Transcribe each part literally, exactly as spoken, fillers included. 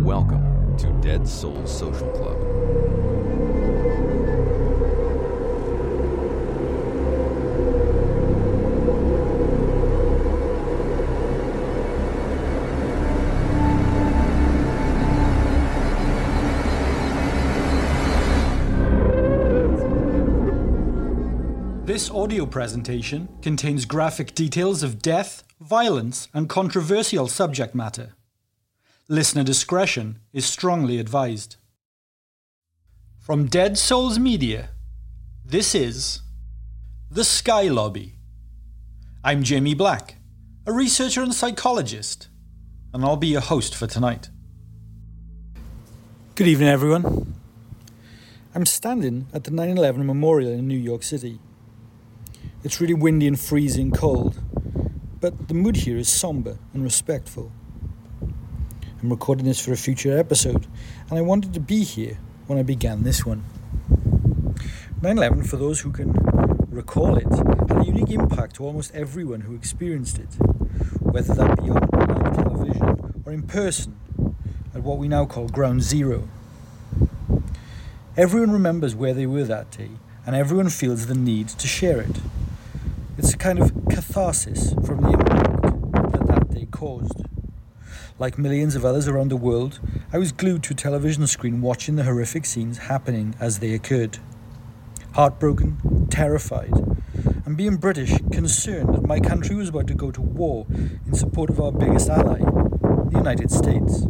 Welcome to Dead Souls Social Club. This audio presentation contains graphic details of death, violence, and controversial subject matter. Listener discretion is strongly advised. From Dead Souls Media, this is The Sky Lobby. I'm Jamie Black, a researcher and psychologist, and I'll be your host for tonight. Good evening, everyone. I'm standing at the nine eleven Memorial in New York City. It's really windy and freezing cold, but the mood here is somber and respectful. I'm recording this for a future episode, and I wanted to be here when I began this one. nine eleven, for those who can recall it, had a unique impact to almost everyone who experienced it, whether that be on live television or in person at what we now call Ground Zero. Everyone remembers where they were that day, and everyone feels the need to share it. It's a kind of catharsis from the impact that that day caused. Like millions of others around the world, I was glued to a television screen watching the horrific scenes happening as they occurred. Heartbroken, terrified, and being British, concerned that my country was about to go to war in support of our biggest ally, the United States.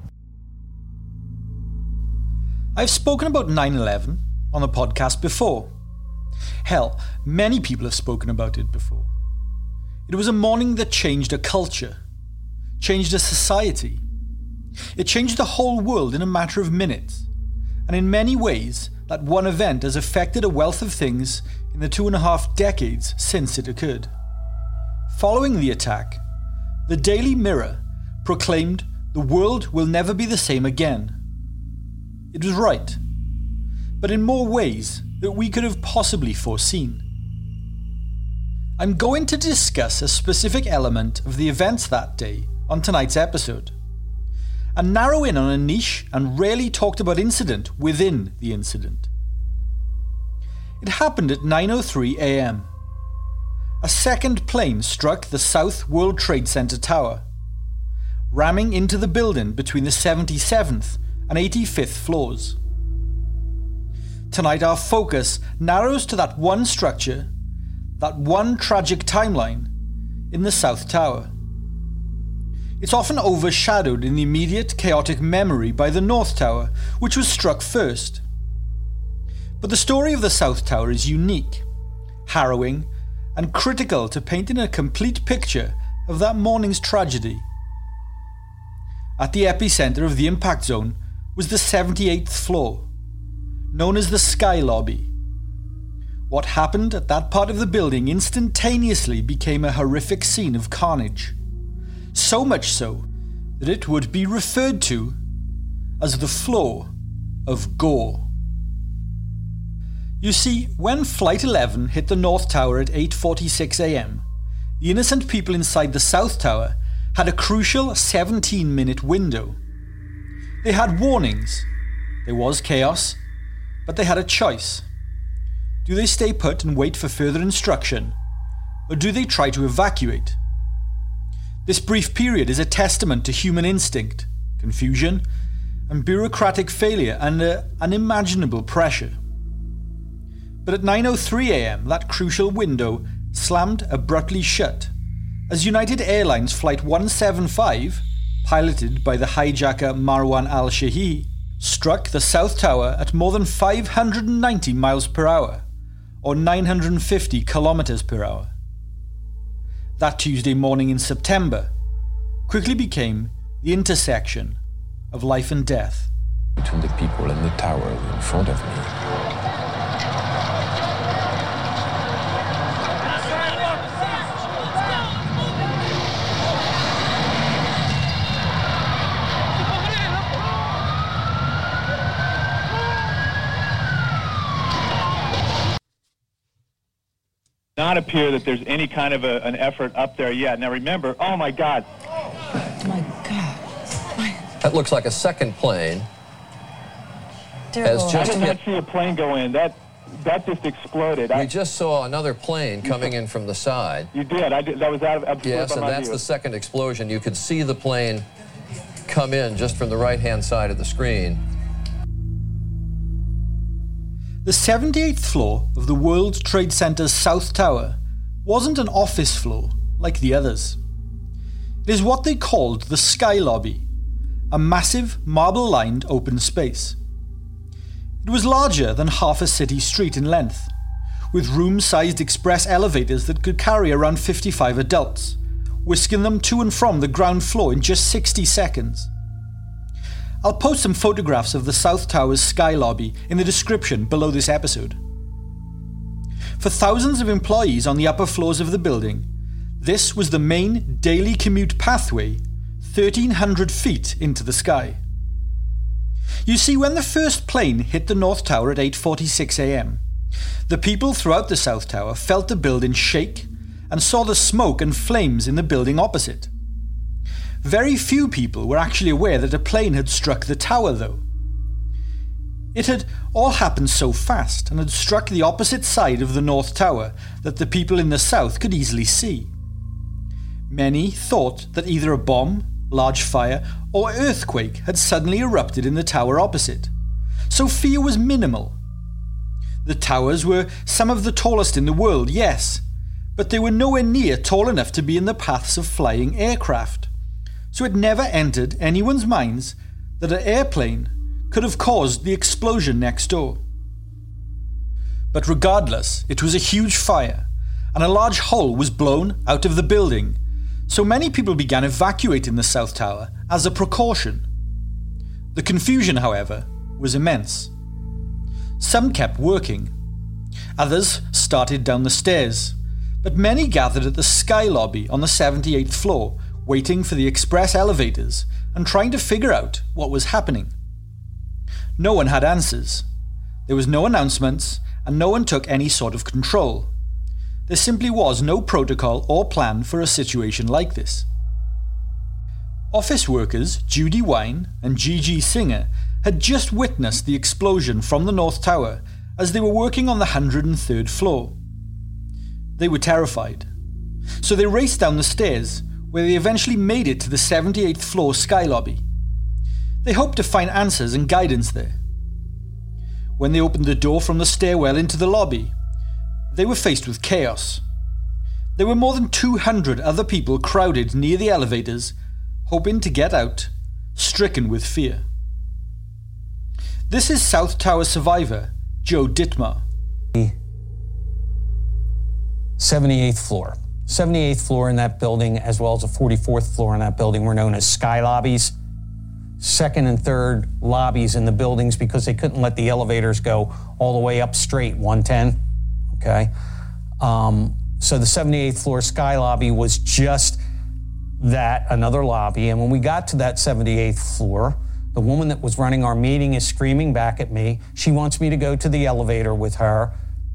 I've spoken about nine eleven on the podcast before. Hell, many people have spoken about it before. It was a morning that changed a culture, changed a society. It changed the whole world in a matter of minutes. And in many ways, that one event has affected a wealth of things in the two and a half decades since it occurred. Following the attack, the Daily Mirror proclaimed the world will never be the same again. It was right, but in more ways that we could have possibly foreseen. I'm going to discuss a specific element of the events that day on tonight's episode, and narrow in on a niche and rarely talked about incident within the incident. It happened at nine oh three a.m. A second plane struck the South World Trade Center tower, ramming into the building between the seventy-seventh and eighty-fifth floors. Tonight our focus narrows to that one structure, that one tragic timeline in the South Tower. It's often overshadowed in the immediate chaotic memory by the North Tower, which was struck first. But the story of the South Tower is unique, harrowing, and critical to painting a complete picture of that morning's tragedy. At the epicenter of the impact zone was the seventy-eighth floor, known as the Sky Lobby. What happened at that part of the building instantaneously became a horrific scene of carnage. So much so that it would be referred to as the floor of gore. You see, when Flight eleven hit the North Tower at eight forty-six a.m, the innocent people inside the South Tower had a crucial seventeen-minute window. They had warnings. There was chaos, but they had a choice. Do they stay put and wait for further instruction, or do they try to evacuate? This brief period is a testament to human instinct, confusion, and bureaucratic failure under unimaginable pressure. But at nine oh three a.m, that crucial window slammed abruptly shut as United Airlines Flight one seventy-five, piloted by the hijacker Marwan al-Shahi, struck the South Tower at more than five hundred ninety miles per hour, or nine hundred fifty kilometers per hour. That Tuesday morning in September quickly became the intersection of life and death. Between the people and the tower in front of me. Not appear that there's any kind of a, an effort up there yet. Now remember, oh my God. Oh my God. My That looks like a second plane. Dear Has Lord. I just did not hit. see a plane go in. That that just exploded. We I, just saw another plane coming in from the side. you did. I did. That was out of absorbed Yes, by and my that's view. the second explosion. You could see the plane come in just from the right-hand side of the screen. The seventy-eighth floor of the World Trade Center's South Tower wasn't an office floor like the others. It is what they called the Sky Lobby, a massive marble-lined open space. It was larger than half a city street in length, with room-sized express elevators that could carry around fifty-five adults, whisking them to and from the ground floor in just sixty seconds. I'll post some photographs of the South Tower's Sky Lobby in the description below this episode. For thousands of employees on the upper floors of the building, this was the main daily commute pathway thirteen hundred feet into the sky. You see, when the first plane hit the North Tower at eight forty-six a m, the people throughout the South Tower felt the building shake and saw the smoke and flames in the building opposite. Very few people were actually aware that a plane had struck the tower, though. It had all happened so fast and had struck the opposite side of the North Tower that the people in the South could easily see. Many thought that either a bomb, large fire, or earthquake had suddenly erupted in the tower opposite, so fear was minimal. The towers were some of the tallest in the world, yes, but they were nowhere near tall enough to be in the paths of flying aircraft, so it never entered anyone's minds that an airplane could have caused the explosion next door. But regardless, it was a huge fire, and a large hole was blown out of the building, so many people began evacuating the South Tower as a precaution. The confusion, however, was immense. Some kept working. Others started down the stairs, but many gathered at the Sky Lobby on the seventy-eighth floor, waiting for the express elevators and trying to figure out what was happening. No one had answers. There was no announcements, and no one took any sort of control. There simply was no protocol or plan for a situation like this. Office workers Judy Wine and Gigi Singer had just witnessed the explosion from the North Tower as they were working on the one hundred third floor. They were terrified, so they raced down the stairs, where they eventually made it to the seventy-eighth floor Sky Lobby. They hoped to find answers and guidance there. When they opened the door from the stairwell into the lobby, they were faced with chaos. There were more than two hundred other people crowded near the elevators, hoping to get out, stricken with fear. This is South Tower survivor Joe Dittmar. seventy-eighth floor. seventy-eighth floor in that building, as well as the forty-fourth floor in that building, were known as sky lobbies. Second and third lobbies in the buildings because they couldn't let the elevators go all the way up straight, one ten. Okay? Um, so the seventy-eighth floor sky lobby was just that, another lobby. And when we got to that seventy-eighth floor, the woman that was running our meeting is screaming back at me. She wants me to go to the elevator with her.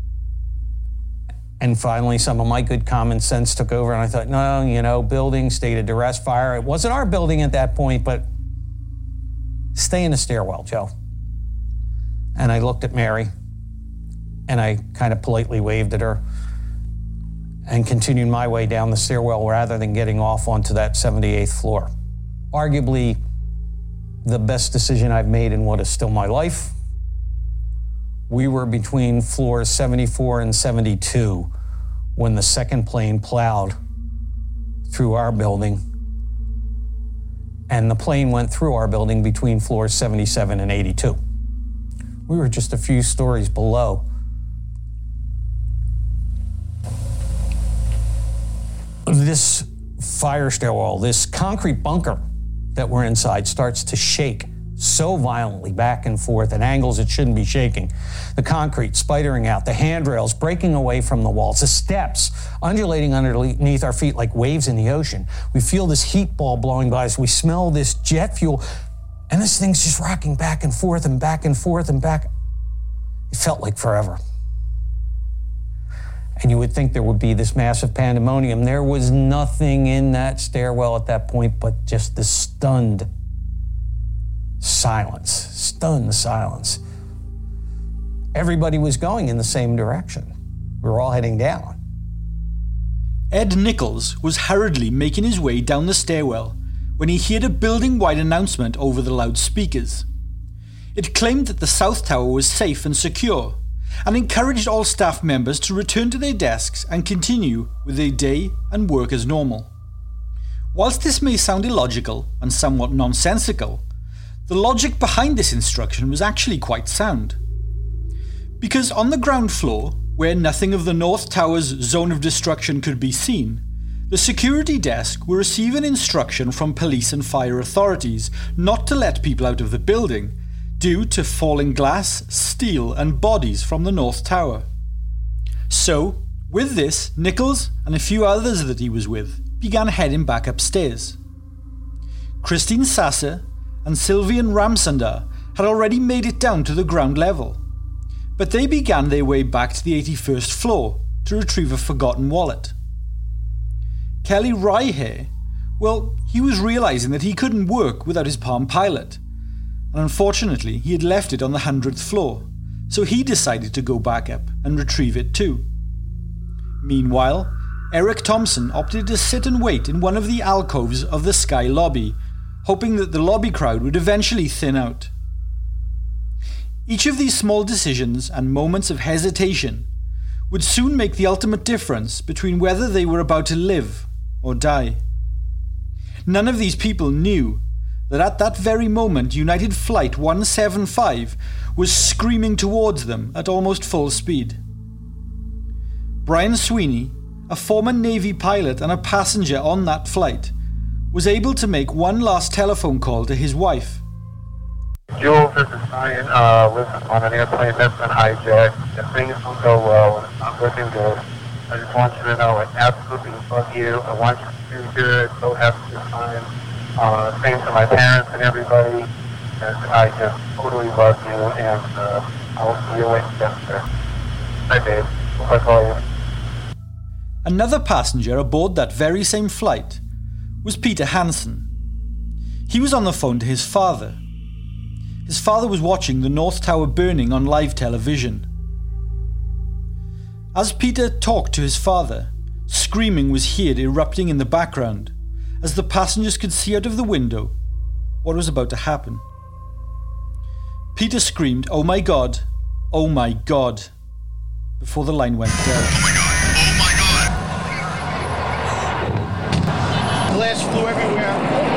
And finally, some of my good common sense took over, and I thought, no, you know, building, state of duress, fire. It wasn't our building at that point, but stay in the stairwell, Joe. And I looked at Mary, and I kind of politely waved at her and continued my way down the stairwell rather than getting off onto that seventy-eighth floor. Arguably the best decision I've made in what is still my life. We were between floors seventy-four and seventy-two when the second plane plowed through our building. And the plane went through our building between floors seventy-seven and eighty-two. We were just a few stories below. This fire stairwell, this concrete bunker that we're inside, starts to shake so violently back and forth at angles it shouldn't be shaking. The concrete spidering out, the handrails breaking away from the walls, the steps undulating underneath our feet like waves in the ocean. We feel this heat ball blowing by us. We smell this jet fuel, and this thing's just rocking back and forth and back and forth and back. It felt like forever. And you would think there would be this massive pandemonium. There was nothing in that stairwell at that point but just this stunned Silence, stunned silence. Everybody was going in the same direction. We were all heading down. Ed Nichols was hurriedly making his way down the stairwell when he heard a building-wide announcement over the loudspeakers. It claimed that the South Tower was safe and secure, and encouraged all staff members to return to their desks and continue with their day and work as normal. Whilst this may sound illogical and somewhat nonsensical, the logic behind this instruction was actually quite sound. Because on the ground floor, where nothing of the North Tower's zone of destruction could be seen, the security desk will receive an instruction from police and fire authorities not to let people out of the building due to falling glass, steel and bodies from the North Tower. So, with this, Nichols and a few others that he was with began heading back upstairs. Christine Sasser and Sylvian Ramsandar had already made it down to the ground level, but they began their way back to the eighty-first floor to retrieve a forgotten wallet. Kelly Ryhair, well, he was realising that he couldn't work without his Palm Pilot, and unfortunately he had left it on the hundredth floor, so he decided to go back up and retrieve it too. Meanwhile, Eric Thompson opted to sit and wait in one of the alcoves of the Sky lobby, hoping that the lobby crowd would eventually thin out. Each of these small decisions and moments of hesitation would soon make the ultimate difference between whether they were about to live or die. None of these people knew that at that very moment United Flight one seventy-five was screaming towards them at almost full speed. Brian Sweeney, a former Navy pilot and a passenger on that flight, was able to make one last telephone call to his wife. Jules, this is Ryan. Uh, listen, on an airplane that's been hijacked. If things don't go well, and it's not looking good, I just want you to know I absolutely love you. I want you to do good. So happy to time. Uh, same to my parents and everybody. And I just totally love you, and uh, I'll see you later. Bye, babe. Hope I call you. Another passenger aboard that very same flight was Peter Hansen. He was on the phone to his father. His father was watching the North Tower burning on live television. As Peter talked to his father, screaming was heard erupting in the background as the passengers could see out of the window what was about to happen. Peter screamed, "Oh my God, oh my God," before the line went dead. Oh my God, oh my God. Glass flew everywhere.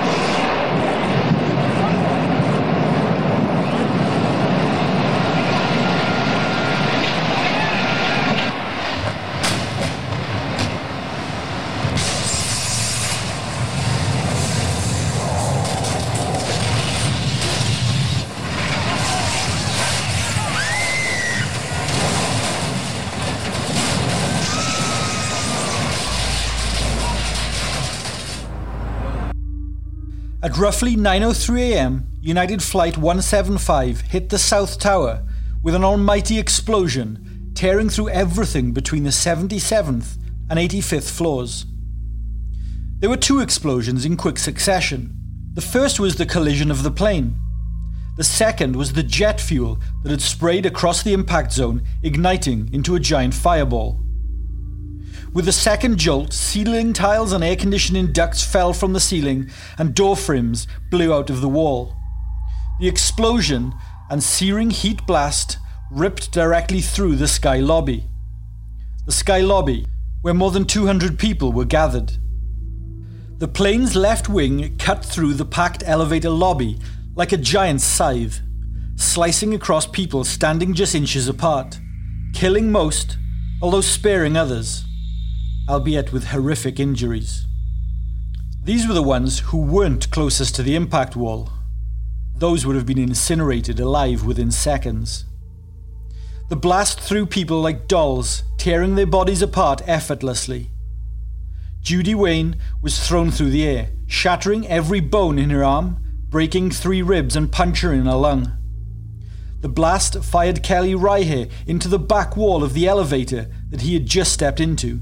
At roughly nine oh three a m, United Flight one seventy-five hit the South Tower with an almighty explosion, tearing through everything between the seventy-seventh and eighty-fifth floors. There were two explosions in quick succession. The first was the collision of the plane. The second was the jet fuel that had sprayed across the impact zone, igniting into a giant fireball. With the second jolt, ceiling tiles and air conditioning ducts fell from the ceiling and door frames blew out of the wall. The explosion and searing heat blast ripped directly through the Sky lobby. The Sky lobby, where more than two hundred people were gathered. The plane's left wing cut through the packed elevator lobby like a giant scythe, slicing across people standing just inches apart, killing most, although sparing others, albeit with horrific injuries. These were the ones who weren't closest to the impact wall. Those would have been incinerated alive within seconds. The blast threw people like dolls, tearing their bodies apart effortlessly. Judy Wayne was thrown through the air, shattering every bone in her arm, breaking three ribs and puncturing a lung. The blast fired Kelly Ryhair into the back wall of the elevator that he had just stepped into.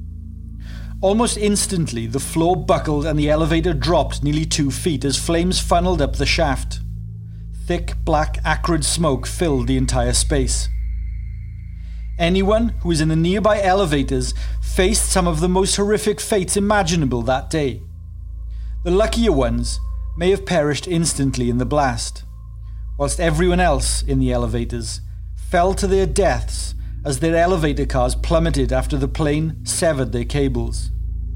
Almost instantly, the floor buckled and the elevator dropped nearly two feet as flames funneled up the shaft. thick, black, acrid smoke filled the entire space. Anyone who was in the nearby elevators faced some of the most horrific fates imaginable that day. The luckier ones may have perished instantly in the blast, whilst everyone else in the elevators fell to their deaths as their elevator cars plummeted after the plane severed their cables.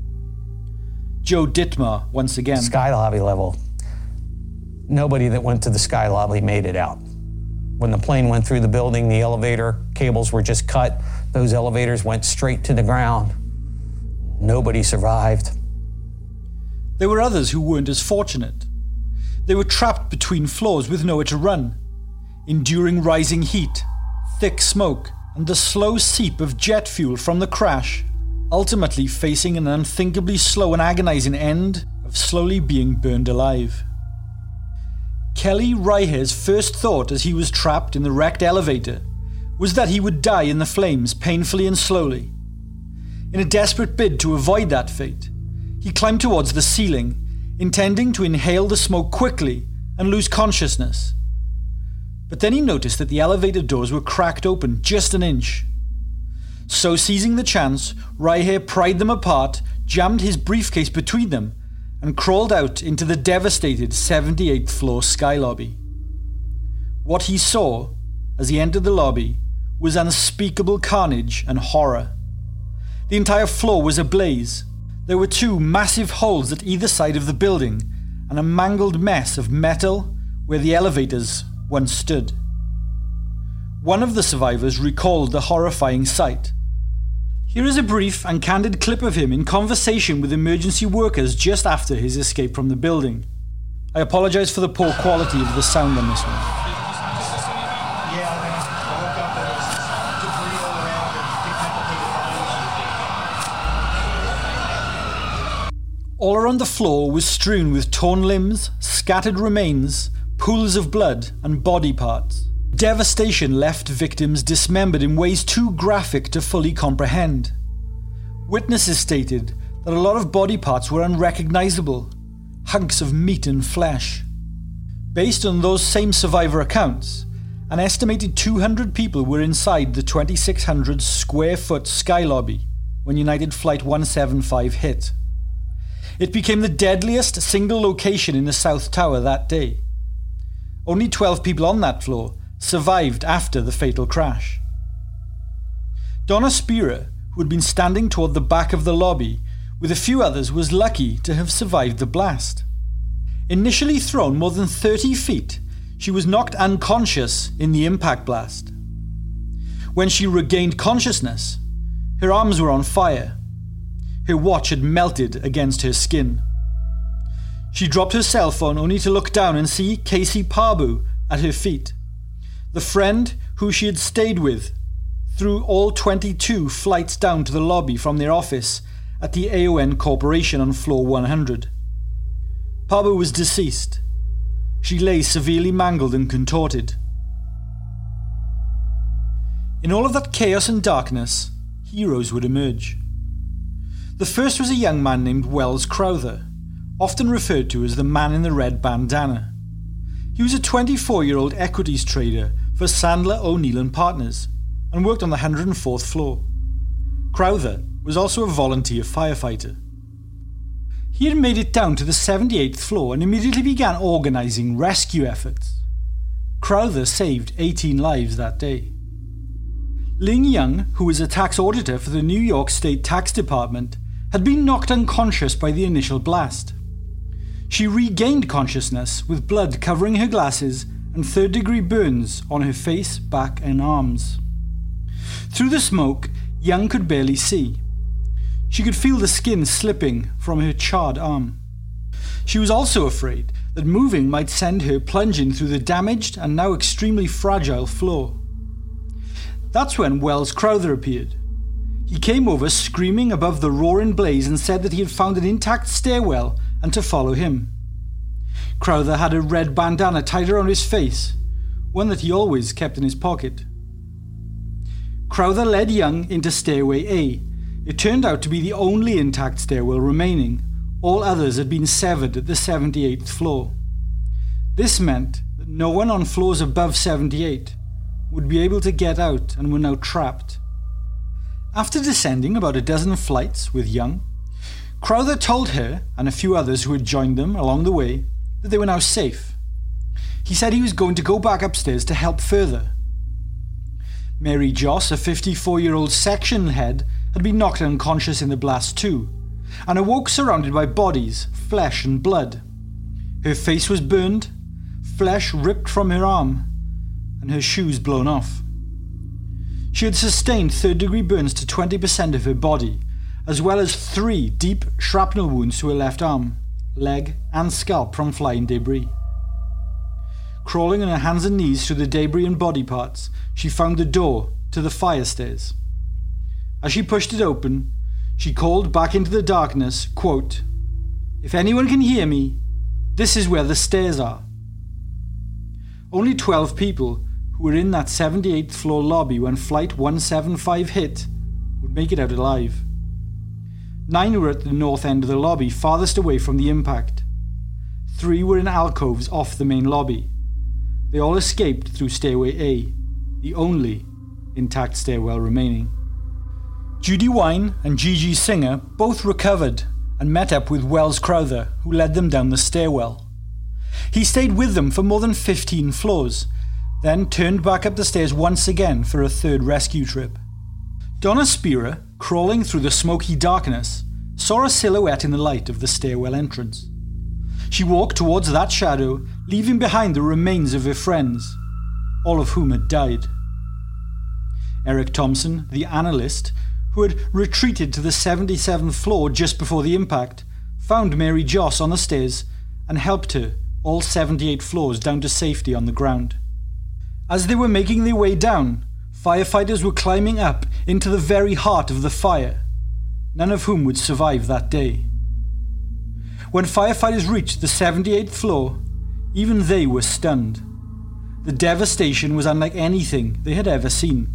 Joe Dittmar, once again. Sky lobby level. Nobody that went to the sky lobby made it out. When the plane went through the building, the elevator cables were just cut. Those elevators went straight to the ground. Nobody survived. There were others who weren't as fortunate. They were trapped between floors with nowhere to run, enduring rising heat, thick smoke, and the slow seep of jet fuel from the crash, ultimately facing an unthinkably slow and agonizing end of slowly being burned alive. Kelly Reicher's first thought as he was trapped in the wrecked elevator was that he would die in the flames painfully and slowly. In a desperate bid to avoid that fate, he climbed towards the ceiling, intending to inhale the smoke quickly and lose consciousness. But then he noticed that the elevator doors were cracked open just an inch. So, seizing the chance, Reicher pried them apart, jammed his briefcase between them, and crawled out into the devastated seventy-eighth floor sky lobby. What he saw, as he entered the lobby, was unspeakable carnage and horror. The entire floor was ablaze. There were two massive holes at either side of the building, and a mangled mess of metal where the elevators once stood. One of the survivors recalled the horrifying sight. Here is a brief and candid clip of him in conversation with emergency workers just after his escape from the building. I apologize for the poor quality of the sound on this one. All around the floor was strewn with torn limbs, scattered remains, pools of blood, and body parts. Devastation left victims dismembered in ways too graphic to fully comprehend. Witnesses stated that a lot of body parts were unrecognizable, hunks of meat and flesh. Based on those same survivor accounts, an estimated two hundred people were inside the twenty-six hundred square foot sky lobby when United Flight one seventy-five hit. It became the deadliest single location in the South Tower that day. Only twelve people on that floor survived after the fatal crash. Donna Spira, who had been standing toward the back of the lobby with a few others, was lucky to have survived the blast. Initially thrown more than thirty feet, she was knocked unconscious in the impact blast. When she regained consciousness, her arms were on fire. Her watch had melted against her skin. She dropped her cell phone only to look down and see Casey Parbu at her feet, the friend who she had stayed with through all twenty-two flights down to the lobby from their office at the A O N Corporation on floor one hundred. Parbu was deceased. She lay severely mangled and contorted. In all of that chaos and darkness, heroes would emerge. The first was a young man named Wells Crowther, often referred to as the man in the red bandana. He was a twenty-four-year-old equities trader for Sandler O'Neill and Partners and worked on the one hundred fourth floor. Crowther was also a volunteer firefighter. He had made it down to the seventy-eighth floor and immediately began organizing rescue efforts. Crowther saved eighteen lives that day. Ling Young, who was a tax auditor for the New York State Tax Department, had been knocked unconscious by the initial blast. She regained consciousness with blood covering her glasses and third-degree burns on her face, back, and arms. Through the smoke, Young could barely see. She could feel the skin slipping from her charred arm. She was also afraid that moving might send her plunging through the damaged and now extremely fragile floor. That's when Wells Crowther appeared. He came over screaming above the roaring blaze and said that he had found an intact stairwell and to follow him. Crowther had a red bandana tied around his face, one that he always kept in his pocket. Crowther led Young into stairway A. It turned out to be the only intact stairwell remaining. All others had been severed at the seventy-eighth floor. This meant that no one on floors above seventy-eight would be able to get out and were now trapped. After descending about a dozen flights with Young, Crowther told her and a few others who had joined them along the way that they were now safe. He said he was going to go back upstairs to help further. Mary Joss, a fifty-four-year-old section head, had been knocked unconscious in the blast too, and awoke surrounded by bodies, flesh and blood. Her face was burned, flesh ripped from her arm, and her shoes blown off. She had sustained third-degree burns to twenty percent of her body, as well as three deep shrapnel wounds to her left arm, leg, and scalp from flying debris. Crawling on her hands and knees through the debris and body parts, she found the door to the fire stairs. As she pushed it open, she called back into the darkness, quote, "If anyone can hear me, this is where the stairs are." Only twelve people who were in that seventy-eighth floor lobby when Flight one seventy-five hit would make it out alive. Nine were at the north end of the lobby, farthest away from the impact. Three were in alcoves off the main lobby. They all escaped through Stairway A, the only intact stairwell remaining. Judy Wine and Gigi Singer both recovered and met up with Wells Crowther, who led them down the stairwell. He stayed with them for more than fifteen floors, then turned back up the stairs once again for a third rescue trip. Donna Spira, crawling through the smoky darkness, saw a silhouette in the light of the stairwell entrance. She walked towards that shadow, leaving behind the remains of her friends, all of whom had died. Eric Thompson, the analyst, who had retreated to the seventy-seventh floor just before the impact, found Mary Joss on the stairs and helped her all seventy-eight floors down to safety on the ground. As they were making their way down, firefighters were climbing up into the very heart of the fire, none of whom would survive that day. When firefighters reached the seventy-eighth floor, even they were stunned. The devastation was unlike anything they had ever seen.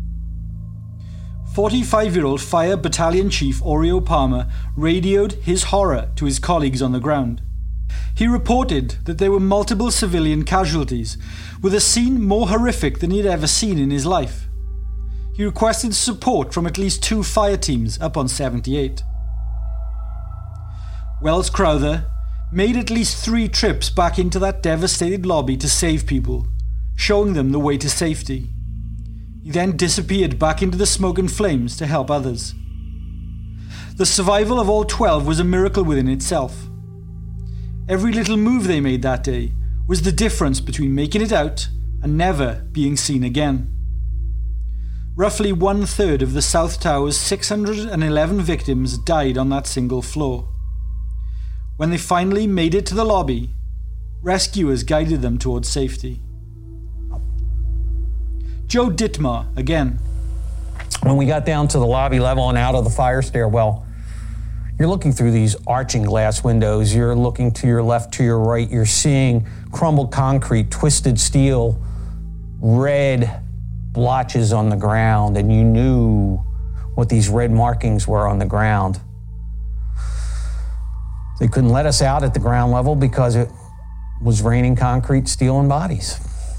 forty-five-year-old Fire Battalion Chief Oreo Palmer radioed his horror to his colleagues on the ground. He reported that there were multiple civilian casualties, with a scene more horrific than he had ever seen in his life. He requested support from at least two fire teams up on seventy-eight. Wells Crowther made at least three trips back into that devastated lobby to save people, showing them the way to safety. He then disappeared back into the smoke and flames to help others. The survival of all twelve was a miracle within itself. Every little move they made that day was the difference between making it out and never being seen again. Roughly one-third of the South Tower's six hundred eleven victims died on that single floor. When they finally made it to the lobby, rescuers guided them towards safety. Joe Dittmar again. When we got down to the lobby level and out of the fire stairwell, you're looking through these arching glass windows. You're looking to your left, to your right. You're seeing crumbled concrete, twisted steel, red blotches on the ground, and you knew what these red markings were on the ground. They couldn't let us out at the ground level because it was raining concrete, steel, and bodies.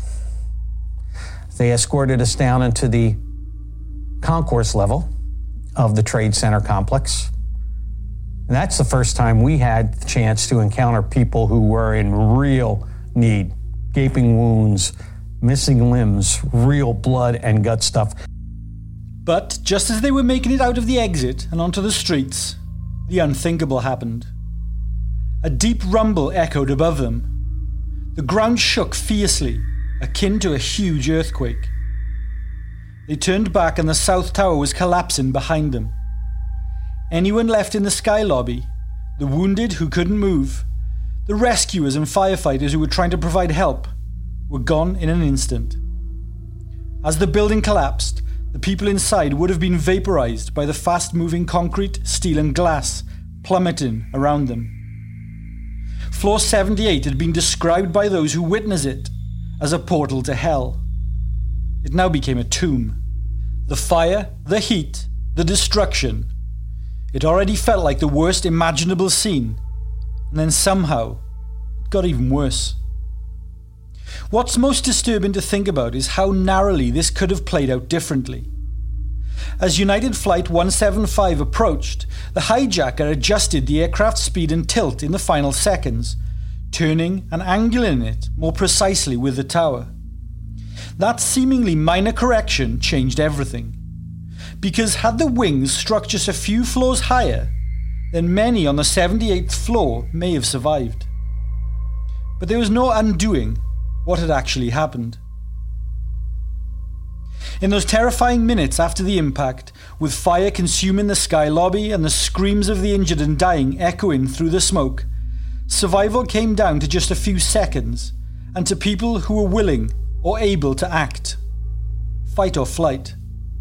They escorted us down into the concourse level of the Trade Center complex. And that's the first time we had the chance to encounter people who were in real need, gaping wounds, missing limbs, real blood and gut stuff. But just as they were making it out of the exit and onto the streets, the unthinkable happened. A deep rumble echoed above them. The ground shook fiercely, akin to a huge earthquake. They turned back and the South Tower was collapsing behind them. Anyone left in the sky lobby, the wounded who couldn't move, the rescuers and firefighters who were trying to provide help, were gone in an instant. As the building collapsed, the people inside would have been vaporized by the fast-moving concrete, steel and glass plummeting around them. Floor seventy-eight had been described by those who witnessed it as a portal to hell. It now became a tomb. The fire, the heat, the destruction. It already felt like the worst imaginable scene, and then somehow it got even worse. What's most disturbing to think about is how narrowly this could have played out differently. As United Flight one seventy-five approached, the hijacker adjusted the aircraft's speed and tilt in the final seconds, turning and angling it more precisely with the tower. That seemingly minor correction changed everything. Because had the wings struck just a few floors higher, then many on the seventy-eighth floor may have survived. But there was no undoing what had actually happened. In those terrifying minutes after the impact, with fire consuming the sky lobby and the screams of the injured and dying echoing through the smoke, survival came down to just a few seconds, and to people who were willing or able to act. Fight or flight.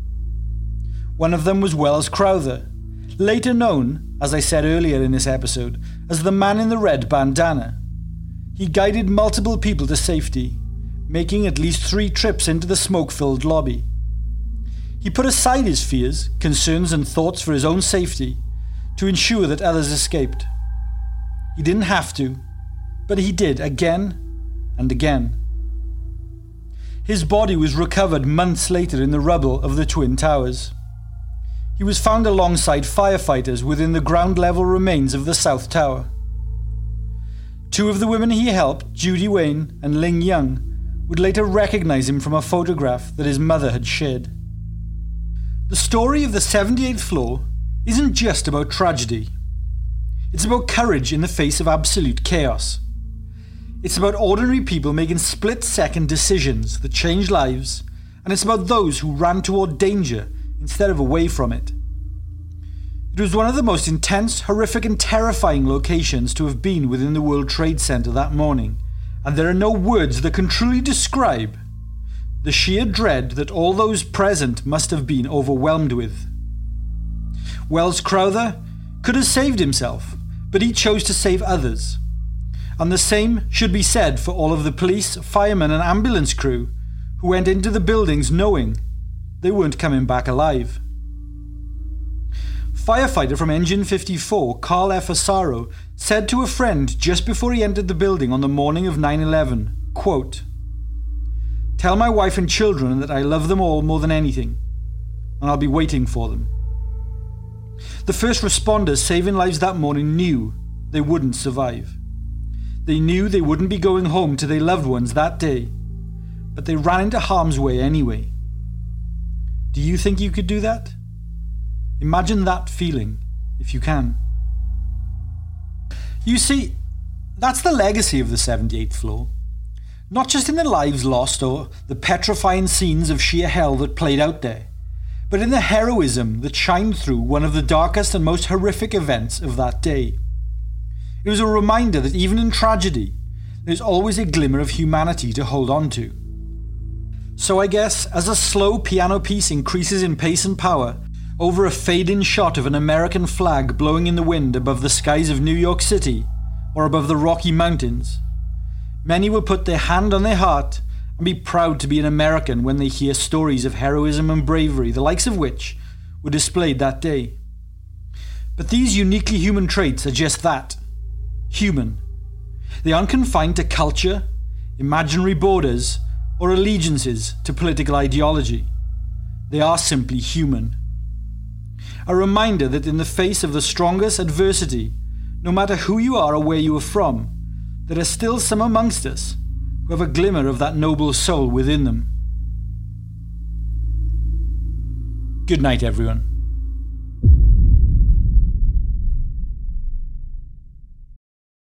One of them was Wells Crowther, later known, as I said earlier in this episode, as the man in the red bandana. He guided multiple people to safety, making at least three trips into the smoke-filled lobby. He put aside his fears, concerns and thoughts for his own safety to ensure that others escaped. He didn't have to, but he did again and again. His body was recovered months later in the rubble of the Twin Towers. He was found alongside firefighters within the ground-level remains of the South Tower. Two of the women he helped, Judy Wayne and Ling Young, would later recognize him from a photograph that his mother had shared. The story of the seventy-eighth floor isn't just about tragedy. It's about courage in the face of absolute chaos. It's about ordinary people making split-second decisions that change lives, and it's about those who ran toward danger instead of away from it. It was one of the most intense, horrific and terrifying locations to have been within the World Trade Center that morning, and there are no words that can truly describe the sheer dread that all those present must have been overwhelmed with. Wells Crowther could have saved himself, but he chose to save others. And the same should be said for all of the police, firemen and ambulance crew who went into the buildings knowing they weren't coming back alive. Firefighter from Engine fifty-four, Carl F. Asaro, said to a friend just before he entered the building on the morning of nine eleven, quote, "Tell my wife and children that I love them all more than anything, and I'll be waiting for them." The first responders saving lives that morning knew they wouldn't survive. They knew they wouldn't be going home to their loved ones that day, but they ran into harm's way anyway. Do you think you could do that? Imagine that feeling, if you can. You see, that's the legacy of the seventy-eighth floor. Not just in the lives lost or the petrifying scenes of sheer hell that played out there, but in the heroism that shined through one of the darkest and most horrific events of that day. It was a reminder that even in tragedy, there's always a glimmer of humanity to hold on to. So I guess, as a slow piano piece increases in pace and power, over a fade-in shot of an American flag blowing in the wind above the skies of New York City, or above the Rocky Mountains, many will put their hand on their heart and be proud to be an American when they hear stories of heroism and bravery, the likes of which were displayed that day. But these uniquely human traits are just that, human. They aren't confined to culture, imaginary borders, or allegiances to political ideology. They are simply human. A reminder that in the face of the strongest adversity, no matter who you are or where you are from, there are still some amongst us who have a glimmer of that noble soul within them. Good night, everyone.